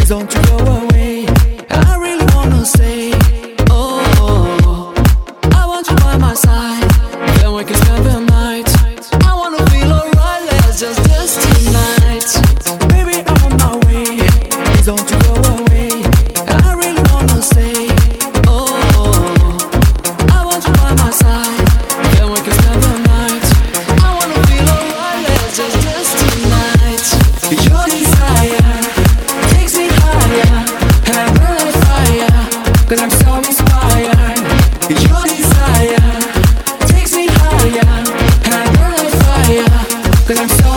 don't you go away. I really wanna stay. Oh, I want you by my side. Then we can spend the night. I wanna feel alright, let's just dance tonight. Baby, I'm on my way. Please don't you go away. I really wanna stay. Oh, I want you by my side. Then we can spend the night. I wanna feel alright, let's just dance tonight. Your desire takes me higher, and I'm burning fire, 'cause I'm so inspired. Your desire takes me higher, and I'm burning fire, 'cause I'm so